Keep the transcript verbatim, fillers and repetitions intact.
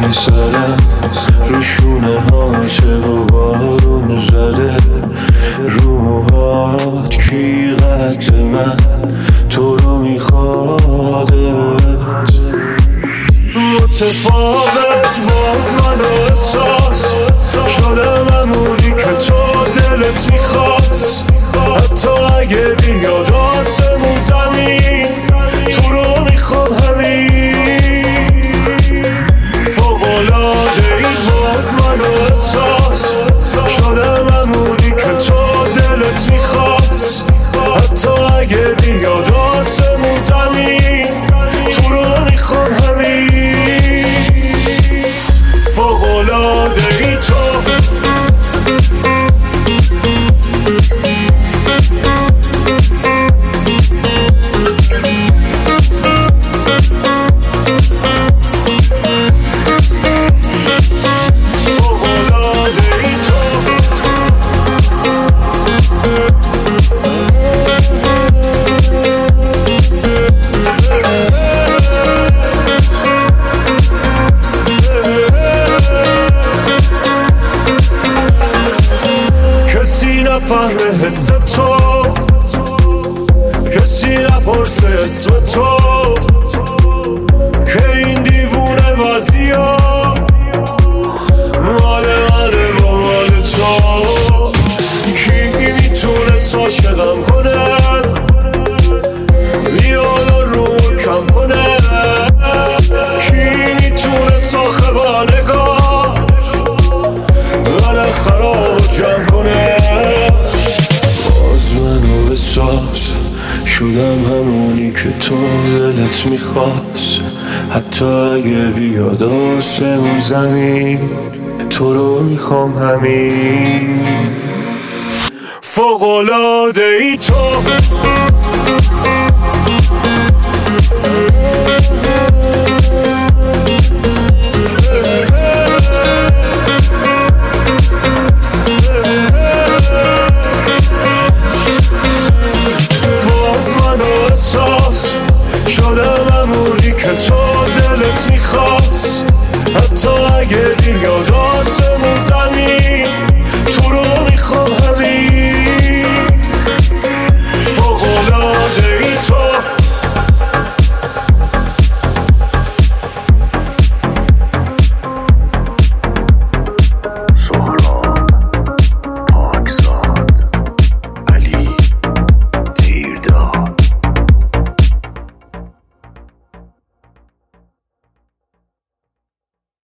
این سرم رو شونه هاته و بارون زده روحات کی قد من تو رو میخوادت متفاوت باز من احساس شدم همونی که تو دلت میخواست حتی اگه بیاد آسمون زمین تو رو میخوام همین فوق‌العاده ای باز من احساس شدم همونی که تو دلت میخواست حتی اگه بیاد آسمون زمین تو رو میخوام همین فوق‌العاده ای تو نفهمه حس تو کسی نپرسه اسم تو که این دیوونه بازی ها مال منه با مال تو کی میتونه عاشقم کنه بیاد و رو کم کنه کی میتونه ساخه با نگاش من خراب جمع کنه احساس شدم همونی که تو دلت میخواست حتی اگه بیاد آسمون زمین تو رو میخوام همین فوق‌العاده ای تو شدم همونی که تو دلت میخواست حتی اگه بیاد آسمون